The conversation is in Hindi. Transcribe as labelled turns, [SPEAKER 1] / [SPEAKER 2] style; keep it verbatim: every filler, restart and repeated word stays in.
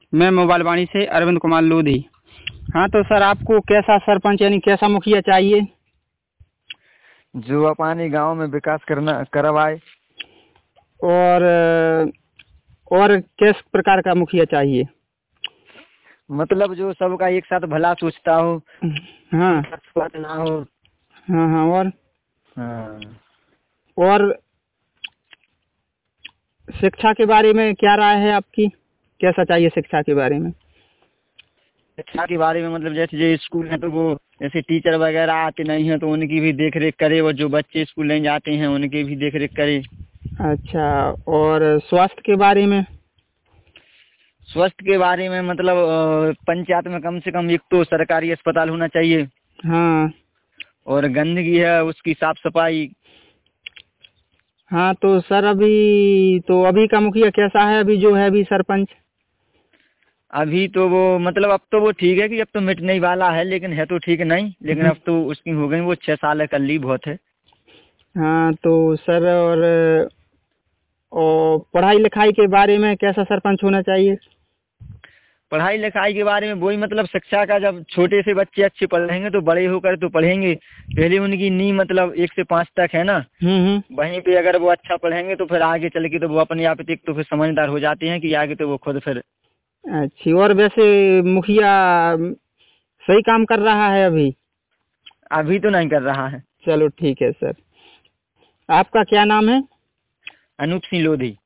[SPEAKER 1] मैं मोबाइल वाणी से अरविंद कुमार लोधी। हाँ तो सर आपको कैसा सरपंच यानी कैसा मुखिया चाहिए?
[SPEAKER 2] जो अपने गांव में विकास करना करवाए।
[SPEAKER 1] और और किस प्रकार का मुखिया चाहिए?
[SPEAKER 2] मतलब जो सबका एक साथ भला सोचता हो।
[SPEAKER 1] हाँ
[SPEAKER 2] ना हो।
[SPEAKER 1] हाँ हाँ और
[SPEAKER 2] हाँ।
[SPEAKER 1] और शिक्षा के बारे में क्या राय है आपकी? कैसा चाहिए शिक्षा के बारे में?
[SPEAKER 2] शिक्षा के बारे में मतलब जैसे जो स्कूल है तो वो जैसे टीचर वगैरह आते नहीं हैं तो उनकी भी देख रेख करे, और जो बच्चे स्कूल नहीं जाते हैं उनकी भी देख रेख करे।
[SPEAKER 1] अच्छा, और स्वास्थ्य के बारे में?
[SPEAKER 2] स्वास्थ्य के बारे में मतलब पंचायत में कम से कम एक तो सरकारी अस्पताल होना चाहिए।
[SPEAKER 1] हाँ।
[SPEAKER 2] और गंदगी है उसकी साफ सफाई।
[SPEAKER 1] हाँ तो सर अभी तो अभी का मुखिया कैसा है, अभी जो है अभी सरपंच?
[SPEAKER 2] अभी तो वो मतलब अब तो वो ठीक है कि अब तो मिटने ही वाला है, लेकिन है तो ठीक नहीं, लेकिन अब तो उसकी हो गई वो छह साल है, कर ली बहुत है।
[SPEAKER 1] हाँ तो सर और और पढ़ाई लिखाई के बारे में कैसा सरपंच होना चाहिए?
[SPEAKER 2] पढ़ाई लिखाई के बारे में वही मतलब शिक्षा का, जब छोटे से बच्चे अच्छे पढ़ेंगे तो बड़े होकर तो पढ़ेंगे। पहले उनकी नींव मतलब एक से पाँच तक है ना, वहीं पे अगर वो अच्छा पढ़ेंगे तो फिर आगे चल के तो वो अपने आप एक तो फिर समझदार हो जाते हैं कि आगे तो वो खुद फिर।
[SPEAKER 1] अच्छी। और वैसे मुखिया सही काम कर रहा है अभी?
[SPEAKER 2] अभी तो नहीं कर रहा है।
[SPEAKER 1] चलो ठीक है सर। आपका क्या नाम है?
[SPEAKER 2] अनूप सिंह लोधी।